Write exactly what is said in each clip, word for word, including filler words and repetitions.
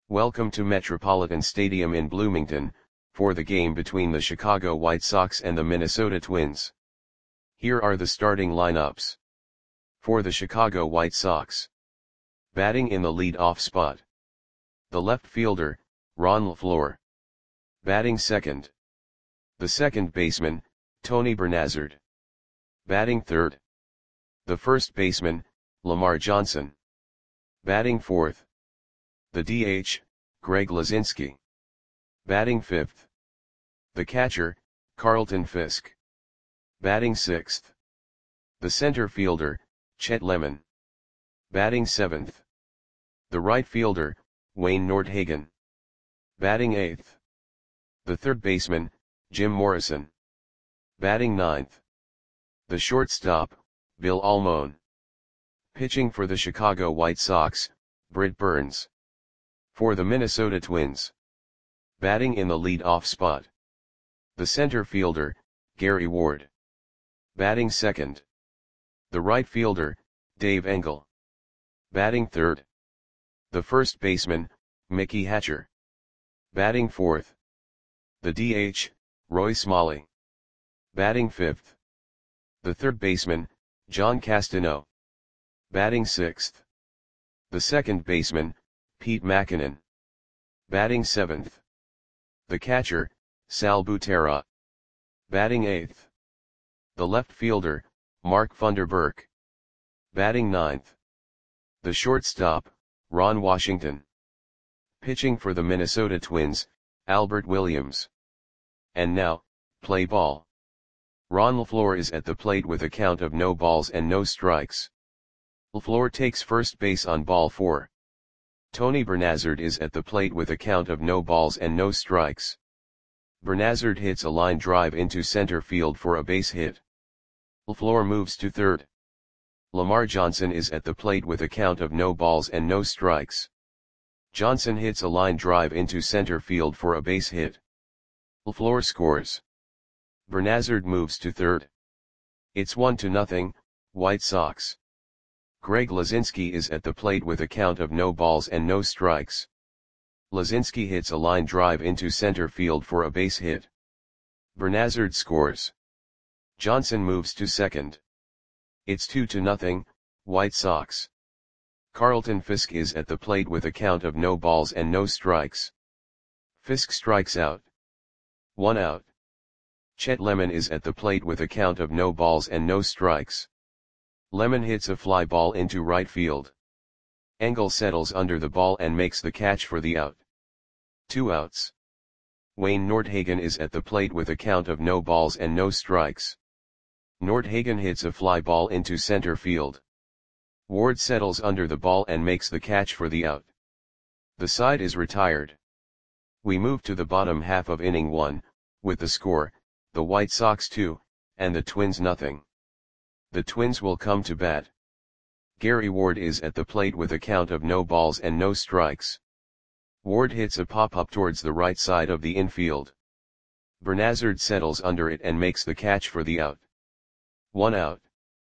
Welcome to Metropolitan Stadium in Bloomington, for the game between the Chicago White Sox and the Minnesota Twins. Here are the starting lineups. For the Chicago White Sox. Batting in the lead-off spot. The left fielder, Ron LeFlore. Batting second. The second baseman, Tony Bernazard. Batting third. The first baseman, Lamar Johnson. Batting fourth. The D H, Greg Luzinski. Batting fifth. The catcher, Carlton Fisk. Batting sixth. The center fielder, Chet Lemon. Batting seventh. The right fielder, Wayne Nordhagen. Batting eighth. The third baseman, Jim Morrison. Batting ninth. The shortstop, Bill Almon. Pitching for the Chicago White Sox, Britt Burns. For the Minnesota Twins. Batting in the lead-off spot. The center fielder, Gary Ward. Batting second. The right fielder, Dave Engel. Batting third. The first baseman, Mickey Hatcher. Batting fourth. The D H, Roy Smalley. Batting fifth. The third baseman, John Castano. Batting sixth. The second baseman, Pete Mackinnon. Batting seventh. The catcher, Sal Butera. Batting eighth. The left fielder, Mark Funderburk. Batting ninth. The shortstop, Ron Washington. Pitching for the Minnesota Twins, Albert Williams. And now, play ball. Ron LeFlore is at the plate with a count of no balls and no strikes. LeFlore takes first base on ball four. Tony Bernazard is at the plate with a count of no balls and no strikes. Bernazard hits a line drive into center field for a base hit. LeFlore moves to third. Lamar Johnson is at the plate with a count of no balls and no strikes. Johnson hits a line drive into center field for a base hit. LeFlore scores. Bernazard moves to third. It's one to nothing, White Sox. Greg Luzinski is at the plate with a count of no balls and no strikes. Luzinski hits a line drive into center field for a base hit. Bernazard scores. Johnson moves to second. It's two to nothing, White Sox. Carlton Fisk is at the plate with a count of no balls and no strikes. Fisk strikes out. One out. Chet Lemon is at the plate with a count of no balls and no strikes. Lemon hits a fly ball into right field. Engel settles under the ball and makes the catch for the out. Two outs. Wayne Nordhagen is at the plate with a count of no balls and no strikes. Nordhagen hits a fly ball into center field. Ward settles under the ball and makes the catch for the out. The side is retired. We move to the bottom half of inning one, with the score, the White Sox two, and the Twins nothing. The Twins will come to bat. Gary Ward is at the plate with a count of no balls and no strikes. Ward hits a pop-up towards the right side of the infield. Bernazard settles under it and makes the catch for the out. One out.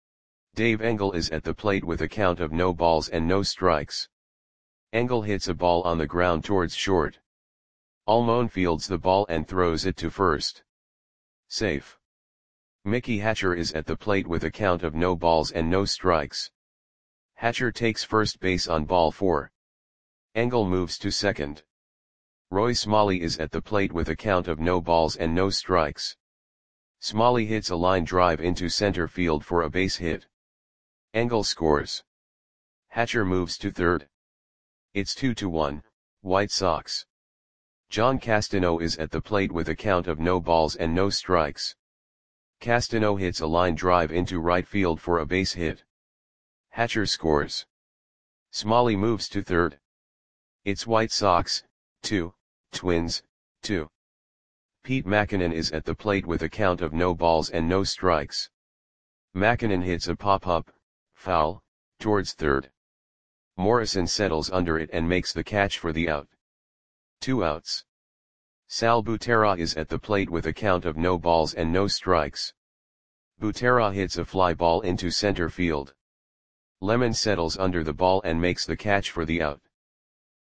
Dave Engel is at the plate with a count of no balls and no strikes. Engel hits a ball on the ground towards short. Almon fields the ball and throws it to first. Safe. Mickey Hatcher is at the plate with a count of no balls and no strikes. Hatcher takes first base on ball four. Engel moves to second. Roy Smalley is at the plate with a count of no balls and no strikes. Smalley hits a line drive into center field for a base hit. Engel scores. Hatcher moves to third. It's two to one, White Sox. John Castano is at the plate with a count of no balls and no strikes. Castano hits a line drive into right field for a base hit. Hatcher scores. Smalley moves to third. It's White Sox, two, Twins, two. Pete Mackinnon is at the plate with a count of no balls and no strikes. Mackinnon hits a pop-up, foul, towards third. Morrison settles under it and makes the catch for the out. Two outs. Sal Butera is at the plate with a count of no balls and no strikes. Butera hits a fly ball into center field. Lemon settles under the ball and makes the catch for the out.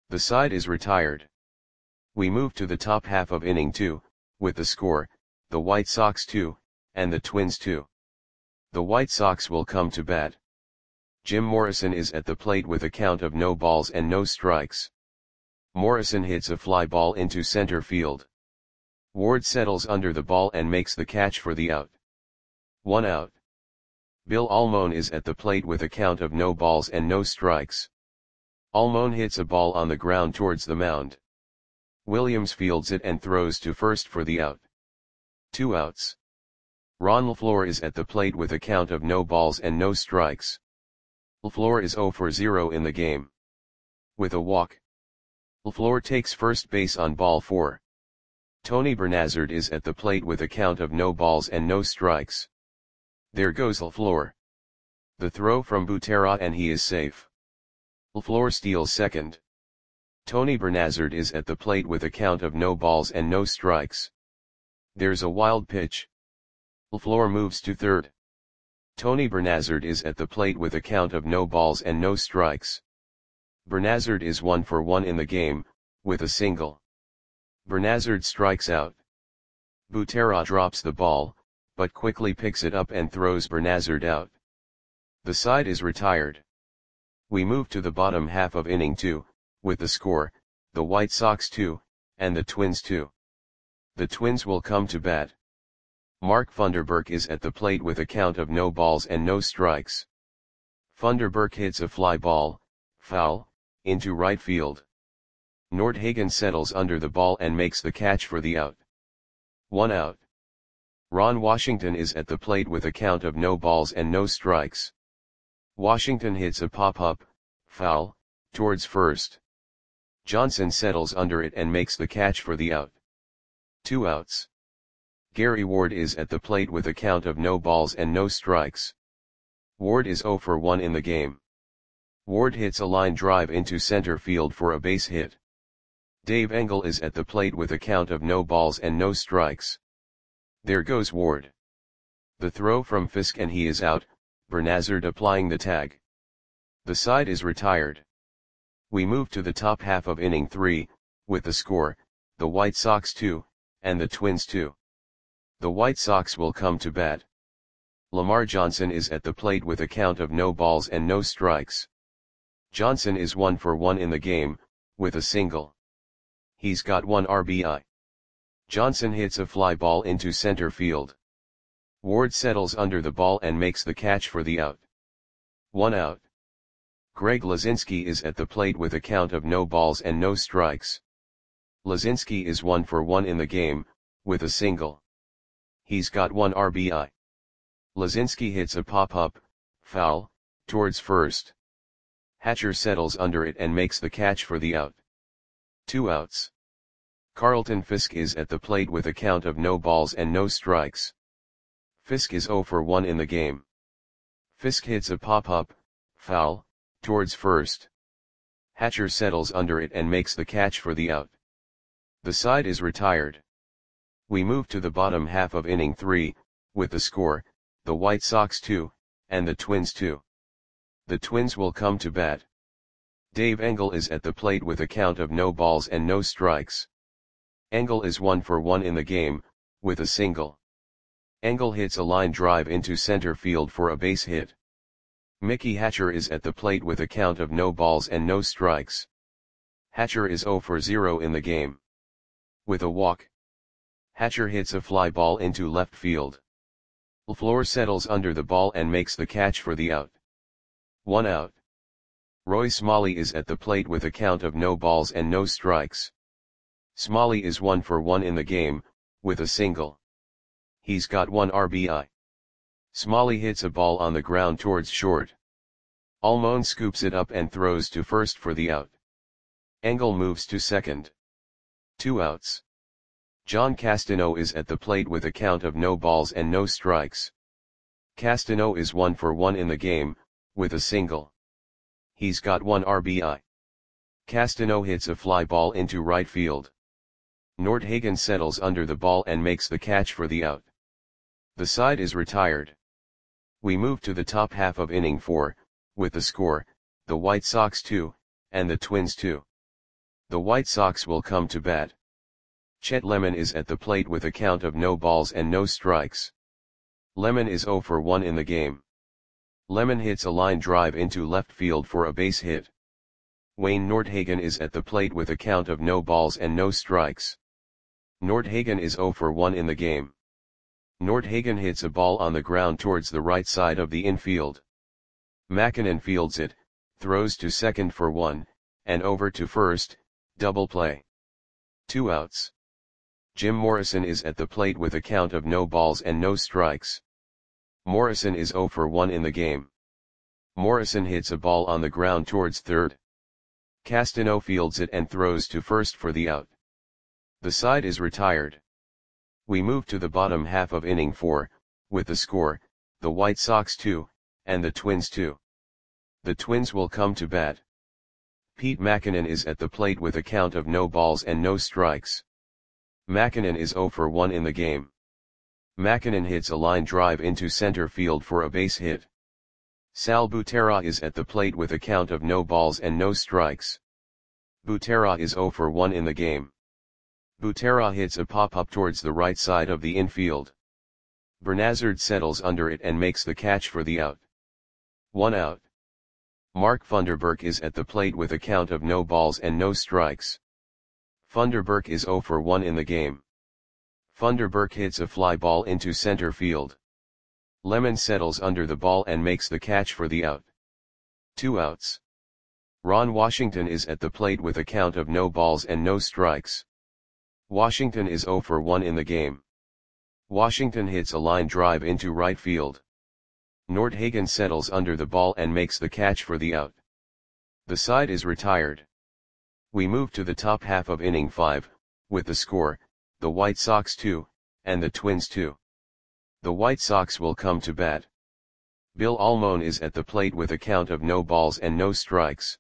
The side is retired. We move to the top half of inning two, with the score, the White Sox two, and the Twins two. The White Sox will come to bat. Jim Morrison is at the plate with a count of no balls and no strikes. Morrison hits a fly ball into center field. Ward settles under the ball and makes the catch for the out. One out. Bill Almon is at the plate with a count of no balls and no strikes. Almon hits a ball on the ground towards the mound. Williams fields it and throws to first for the out. Two outs. Ron LaFleur is at the plate with a count of no balls and no strikes. LaFleur is zero for zero in the game. With a walk, LaFleur takes first base on ball four. Tony Bernazard is at the plate with a count of no balls and no strikes. There goes LaFleur. The throw from Butera and he is safe. LaFleur steals second. Tony Bernazard is at the plate with a count of no balls and no strikes. There's a wild pitch. LaFleur moves to third. Tony Bernazard is at the plate with a count of no balls and no strikes. Bernazard is one for one in the game, with a single. Bernazard strikes out. Butera drops the ball, but quickly picks it up and throws Bernazard out. The side is retired. We move to the bottom half of inning two, with the score, the White Sox two, and the Twins two. The Twins will come to bat. Mark Funderburk is at the plate with a count of no balls and no strikes. Funderburk hits a fly ball, foul, into right field. Nordhagen settles under the ball and makes the catch for the out. One out. Ron Washington is at the plate with a count of no balls and no strikes. Washington hits a pop-up, foul, towards first. Johnson settles under it and makes the catch for the out. Two outs. Gary Ward is at the plate with a count of no balls and no strikes. Ward is zero for one in the game. Ward hits a line drive into center field for a base hit. Dave Engel is at the plate with a count of no balls and no strikes. There goes Ward. The throw from Fisk and he is out, Bernazard applying the tag. The side is retired. We move to the top half of inning three, with the score, the White Sox two, and the Twins two. The White Sox will come to bat. Lamar Johnson is at the plate with a count of no balls and no strikes. Johnson is one for one in the game, with a single. He's got one R B I. Johnson hits a fly ball into center field. Ward settles under the ball and makes the catch for the out. One out. Greg Lazinski is at the plate with a count of no balls and no strikes. Lazinski is one for one in the game, with a single. He's got one R B I. Lazinski hits a pop-up, foul, towards first. Hatcher settles under it and makes the catch for the out. Two outs. Carlton Fisk is at the plate with a count of no balls and no strikes. Fisk is zero for one in the game. Fisk hits a pop-up, foul, towards first. Hatcher settles under it and makes the catch for the out. The side is retired. We move to the bottom half of inning three, with the score, the White Sox two, and the Twins two. The Twins will come to bat. Dave Engel is at the plate with a count of no balls and no strikes. Engel is one for one in the game, with a single. Engel hits a line drive into center field for a base hit. Mickey Hatcher is at the plate with a count of no balls and no strikes. Hatcher is zero for zero in the game. With a walk, Hatcher hits a fly ball into left field. LaFleur settles under the ball and makes the catch for the out. One out. Roy Smalley is at the plate with a count of no balls and no strikes. Smalley is one for one in the game, with a single. He's got one R B I. Smalley hits a ball on the ground towards short. Almon scoops it up and throws to first for the out. Engel moves to second. Two outs. John Castano is at the plate with a count of no balls and no strikes. Castano is one for one in the game, with a single. He's got one R B I. Castano hits a fly ball into right field. Nordhagen settles under the ball and makes the catch for the out. The side is retired. We move to the top half of inning four, with the score, the White Sox two, and the Twins two. The White Sox will come to bat. Chet Lemon is at the plate with a count of no balls and no strikes. Lemon is zero for one in the game. Lemon hits a line drive into left field for a base hit. Wayne Nordhagen is at the plate with a count of no balls and no strikes. Nordhagen is zero for one in the game. Nordhagen hits a ball on the ground towards the right side of the infield. Makinen fields it, throws to second for one, and over to first, double play. Two outs. Jim Morrison is at the plate with a count of no balls and no strikes. Morrison is zero for one in the game. Morrison hits a ball on the ground towards third. Castano fields it and throws to first for the out. The side is retired. We move to the bottom half of inning four, with the score, the White Sox two, and the Twins two. The Twins will come to bat. Pete Makinen is at the plate with a count of no balls and no strikes. Makinen is zero for one in the game. Makinen hits a line drive into center field for a base hit. Sal Butera is at the plate with a count of no balls and no strikes. Butera is zero for one in the game. Butera hits a pop-up towards the right side of the infield. Bernazard settles under it and makes the catch for the out. One out. Mark Funderburk is at the plate with a count of no balls and no strikes. Funderburk is zero for one in the game. Funderburk hits a fly ball into center field. Lemon settles under the ball and makes the catch for the out. Two outs. Ron Washington is at the plate with a count of no balls and no strikes. Washington is zero for one in the game. Washington hits a line drive into right field. Nordhagen settles under the ball and makes the catch for the out. The side is retired. We move to the top half of inning five, with the score, the White Sox two, and the Twins two. The White Sox will come to bat. Bill Almon is at the plate with a count of no balls and no strikes.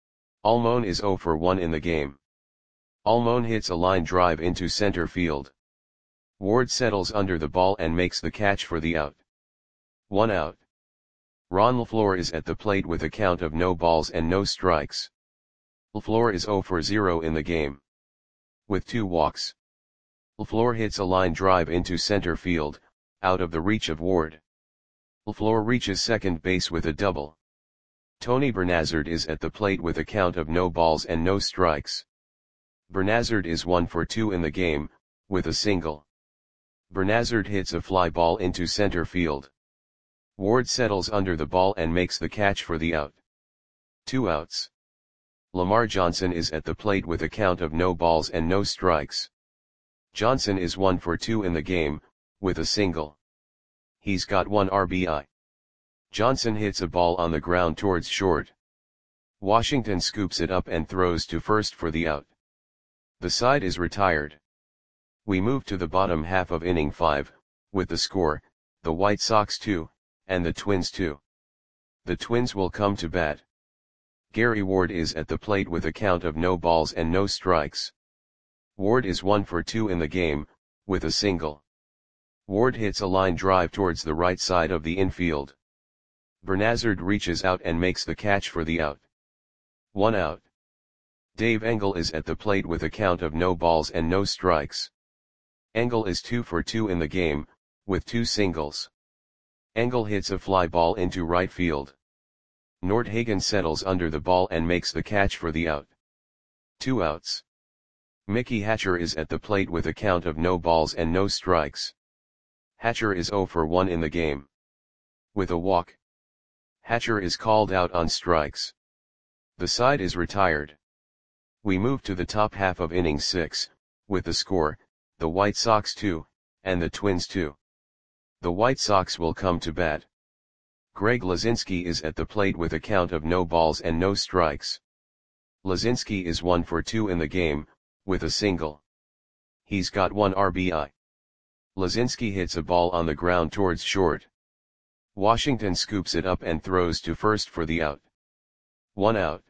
Almon is zero for one in the game. Almon hits a line drive into center field. Ward settles under the ball and makes the catch for the out. One out. Ron LaFleur is at the plate with a count of no balls and no strikes. LaFleur is zero for zero in the game. With two walks. LaFleur hits a line drive into center field, out of the reach of Ward. LaFleur reaches second base with a double. Tony Bernazard is at the plate with a count of no balls and no strikes. Bernazard is one for two in the game, with a single. Bernazard hits a fly ball into center field. Ward settles under the ball and makes the catch for the out. Two outs. Lamar Johnson is at the plate with a count of no balls and no strikes. Johnson is one for two in the game, with a single. He's got one R B I. Johnson hits a ball on the ground towards short. Washington scoops it up and throws to first for the out. The side is retired. We move to the bottom half of inning five, with the score, the White Sox two, and the Twins two. The Twins will come to bat. Gary Ward is at the plate with a count of no balls and no strikes. Ward is one for two in the game, with a single. Ward hits a line drive towards the right side of the infield. Bernazard reaches out and makes the catch for the out. One out. Dave Engel is at the plate with a count of no balls and no strikes. Engel is two for two in the game, with two singles. Engel hits a fly ball into right field. Nordhagen settles under the ball and makes the catch for the out. Two outs. Mickey Hatcher is at the plate with a count of no balls and no strikes. Hatcher is zero for one in the game. With a walk. Hatcher is called out on strikes. The side is retired. We move to the top half of inning six, with the score, the White Sox two, and the Twins two. The White Sox will come to bat. Greg Lazinski is at the plate with a count of no balls and no strikes. Lazinski is one for two in the game, with a single. He's got one R B I. Lazinski hits a ball on the ground towards short. Washington scoops it up and throws to first for the out. One out.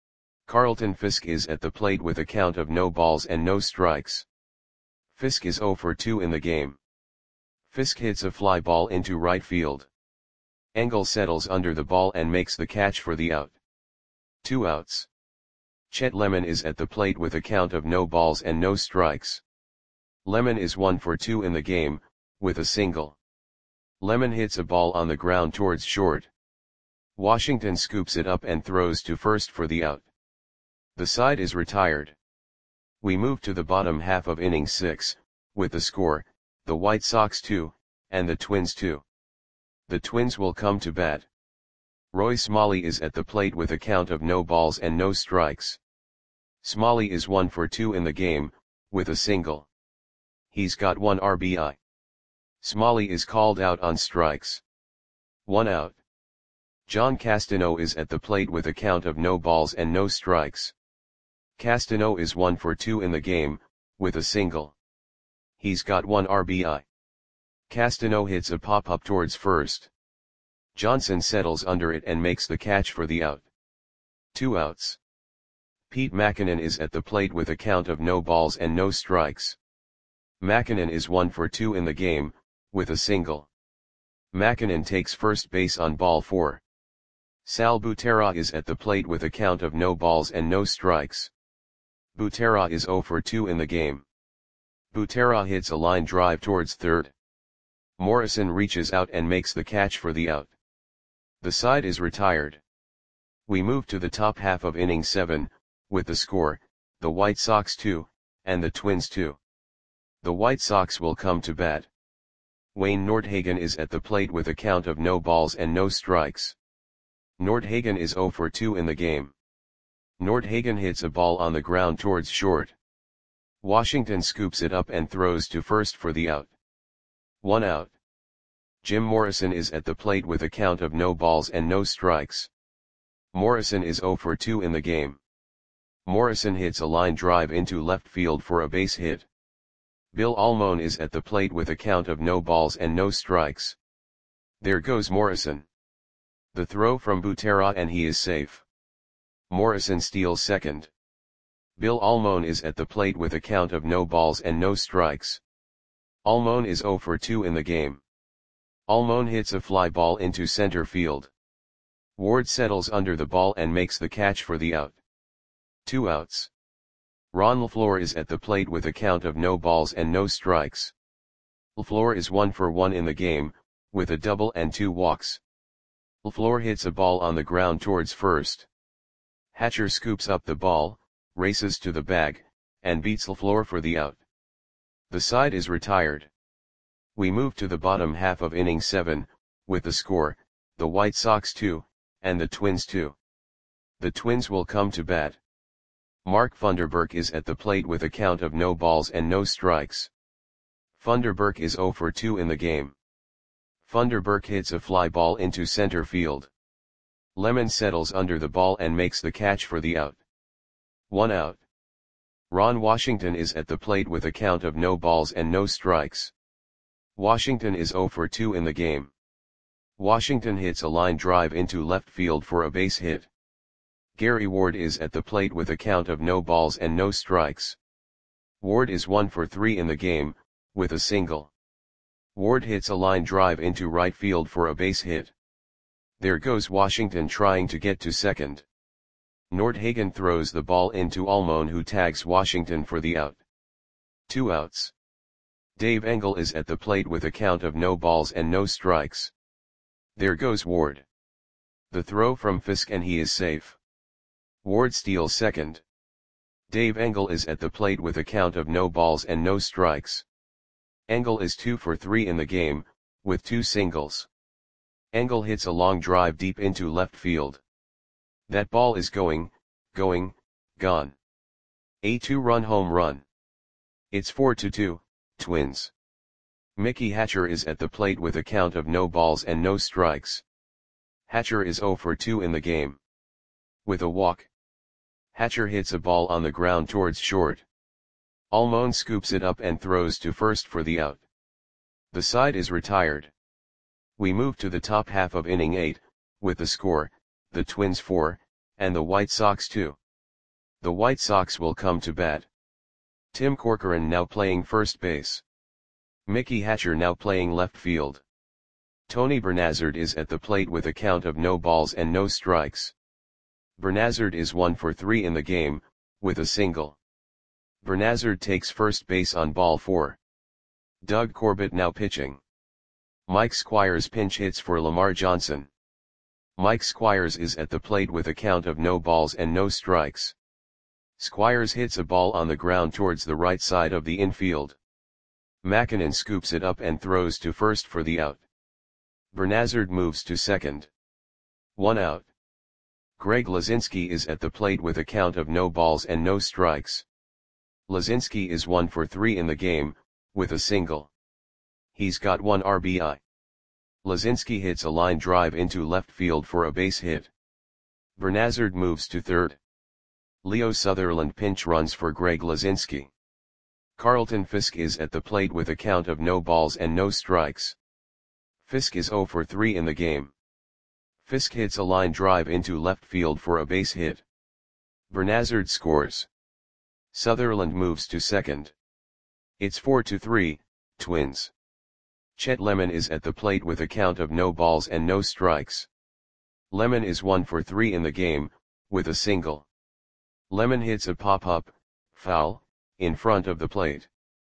Carlton Fisk is at the plate with a count of no balls and no strikes. Fisk is zero for two in the game. Fisk hits a fly ball into right field. Engel settles under the ball and makes the catch for the out. Two outs. Chet Lemon is at the plate with a count of no balls and no strikes. Lemon is one for two in the game, with a single. Lemon hits a ball on the ground towards short. Washington scoops it up and throws to first for the out. The side is retired. We move to the bottom half of inning six, with the score, the White Sox two, and the Twins two. The Twins will come to bat. Roy Smalley is at the plate with a count of no balls and no strikes. Smalley is one for two in the game, with a single. He's got one R B I. Smalley is called out on strikes. One out. John Castano is at the plate with a count of no balls and no strikes. Castano is one for two in the game, with a single. He's got one R B I. Castano hits a pop-up towards first. Johnson settles under it and makes the catch for the out. Two outs. Pete Mackinnon is at the plate with a count of no balls and no strikes. Mackinnon is one for two in the game, with a single. Mackinnon takes first base on ball four. Sal Butera is at the plate with a count of no balls and no strikes. Butera is zero for two in the game. Butera hits a line drive towards third. Morrison reaches out and makes the catch for the out. The side is retired. We move to the top half of inning seven, with the score, the White Sox two, and the Twins two. The White Sox will come to bat. Wayne Nordhagen is at the plate with a count of no balls and no strikes. Nordhagen is zero for two in the game. Nordhagen hits a ball on the ground towards short. Washington scoops it up and throws to first for the out. One out. Jim Morrison is at the plate with a count of no balls and no strikes. Morrison is zero for two in the game. Morrison hits a line drive into left field for a base hit. Bill Almon is at the plate with a count of no balls and no strikes. There goes Morrison. The throw from Butera and he is safe. Morrison steals second. Bill Almon is at the plate with a count of no balls and no strikes. Almon is zero for two in the game. Almon hits a fly ball into center field. Ward settles under the ball and makes the catch for the out. Two outs. Ron LaFleur is at the plate with a count of no balls and no strikes. LaFleur is one for one in the game, with a double and two walks. LaFleur hits a ball on the ground towards first. Hatcher scoops up the ball, races to the bag, and beats LaFleur for the out. The side is retired. We move to the bottom half of inning seven, with the score, the White Sox two, and the Twins two. The Twins will come to bat. Mark Funderburk is at the plate with a count of no balls and no strikes. Funderburk is zero for two in the game. Funderburk hits a fly ball into center field. Lemon settles under the ball and makes the catch for the out. One out. Ron Washington is at the plate with a count of no balls and no strikes. Washington is zero for two in the game. Washington hits a line drive into left field for a base hit. Gary Ward is at the plate with a count of no balls and no strikes. Ward is one for three in the game, with a single. Ward hits a line drive into right field for a base hit. There goes Washington trying to get to second. Nordhagen throws the ball into Almon, who tags Washington for the out. Two outs. Dave Engel is at the plate with a count of no balls and no strikes. There goes Ward. The throw from Fisk and he is safe. Ward steals second. Dave Engel is at the plate with a count of no balls and no strikes. Engel is two for three in the game, with two singles. Engel hits a long drive deep into left field. That ball is going, going, gone. A two-run home run. It's four to two, Twins. Mickey Hatcher is at the plate with a count of no balls and no strikes. Hatcher is zero for two in the game. With a walk. Hatcher hits a ball on the ground towards short. Almon scoops it up and throws to first for the out. The side is retired. We move to the top half of inning eight, with the score, the Twins four, and the White Sox two. The White Sox will come to bat. Tim Corcoran now playing first base. Mickey Hatcher now playing left field. Tony Bernazard is at the plate with a count of no balls and no strikes. Bernazard is one for three in the game, with a single. Bernazard takes first base on ball four. Doug Corbett now pitching. Mike Squires pinch hits for Lamar Johnson. Mike Squires is at the plate with a count of no balls and no strikes. Squires hits a ball on the ground towards the right side of the infield. Mackinnon scoops it up and throws to first for the out. Bernazard moves to second. One out. Greg Lazinski is at the plate with a count of no balls and no strikes. Lazinski is one for three in the game, with a single. He's got one R B I. Lazinski hits a line drive into left field for a base hit. Bernazard moves to third. Leo Sutherland pinch runs for Greg Lazinski. Carlton Fisk is at the plate with a count of no balls and no strikes. Fisk is zero for three in the game. Fisk hits a line drive into left field for a base hit. Bernazard scores. Sutherland moves to second. It's four to three, Twins. Chet Lemon is at the plate with a count of no balls and no strikes. Lemon is one for three in the game, with a single. Lemon hits a pop-up, foul, in front of the plate.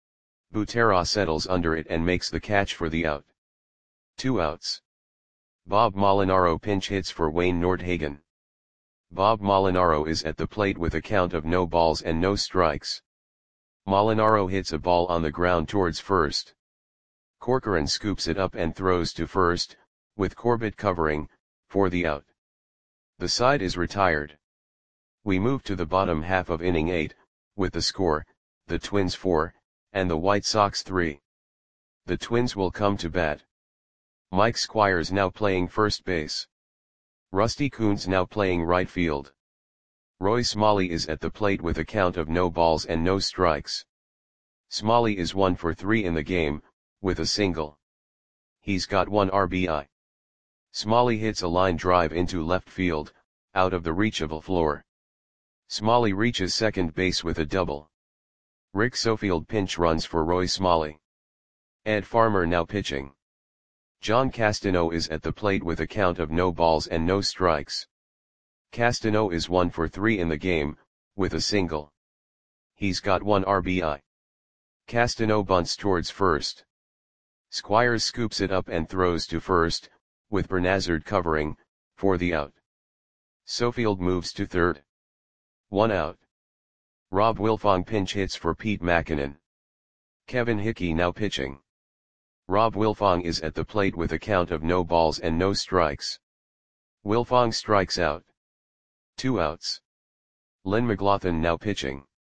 Butera settles under it and makes the catch for the out. Two outs. Bob Molinaro pinch hits for Wayne Nordhagen. Bob Molinaro is at the plate with a count of no balls and no strikes. Molinaro hits a ball on the ground towards first. Corcoran scoops it up and throws to first, with Corbett covering, for the out. The side is retired. We move to the bottom half of inning eight, with the score, the Twins four, and the White Sox three. The Twins will come to bat. Mike Squires now playing first base. Rusty Kuntz now playing right field. Roy Smalley is at the plate with a count of no balls and no strikes. Smalley is one for three in the game, with a single. He's got one R B I. Smalley hits a line drive into left field, out of the reach of LaFleur. Smalley reaches second base with a double. Rick Sofield pinch runs for Roy Smalley. Ed Farmer now pitching. John Castano is at the plate with a count of no balls and no strikes. Castano is one for three in the game, with a single. He's got one R B I. Castano bunts towards first. Squires scoops it up and throws to first, with Bernazard covering, for the out. Sofield moves to third. One out. Rob Wilfong pinch hits for Pete Mackinnon. Kevin Hickey now pitching. Rob Wilfong is at the plate with a count of no balls and no strikes. Wilfong strikes out. Two outs. Lynn McLaughlin now pitching.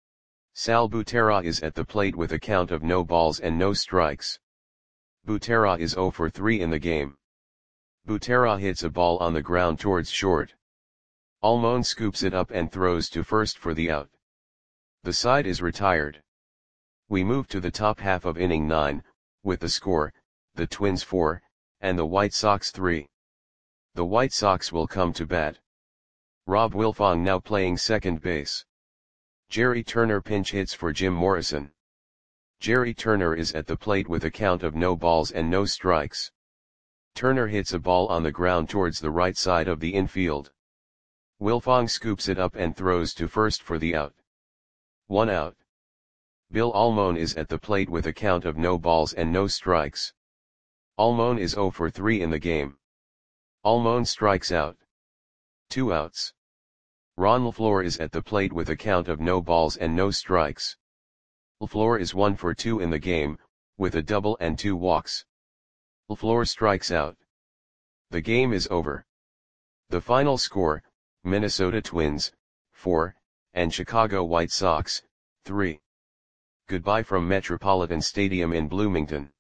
Sal Butera is at the plate with a count of no balls and no strikes. Butera is zero for three in the game. Butera hits a ball on the ground towards short. Almon scoops it up and throws to first for the out. The side is retired. We move to the top half of inning nine, with the score, the Twins four, and the White Sox three. The White Sox will come to bat. Rob Wilfong now playing second base. Jerry Turner pinch hits for Jim Morrison. Jerry Turner is at the plate with a count of no balls and no strikes. Turner hits a ball on the ground towards the right side of the infield. Wilfong scoops it up and throws to first for the out. One out. Bill Almon is at the plate with a count of no balls and no strikes. Almon is zero for three in the game. Almon strikes out. Two outs. Ron LaFleur is at the plate with a count of no balls and no strikes. LaFleur is one for two in the game, with a double and two walks. LaFleur strikes out. The game is over. The final score, Minnesota Twins, four, and Chicago White Sox, three. Goodbye from Metropolitan Stadium in Bloomington.